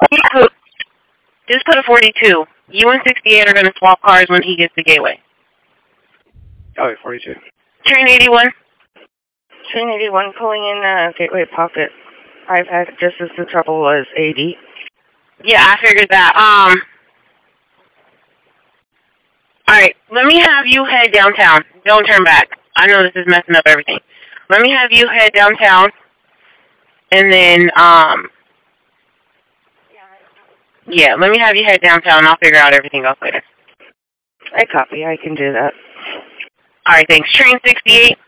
Just put a 42. You and 68 are going to swap cars when he gets to Gateway. Oh, 42. Train 81. Train 81 pulling in Gateway Pocket. I've had just as the trouble was 80. Yeah, I figured that. Alright, let me have you head downtown. Don't turn back. I know this is messing up everything. Let me have you head downtown. And then, yeah, let me have you head downtown. I'll figure out everything else later. I copy. I can do that. Alright, thanks. Train 68.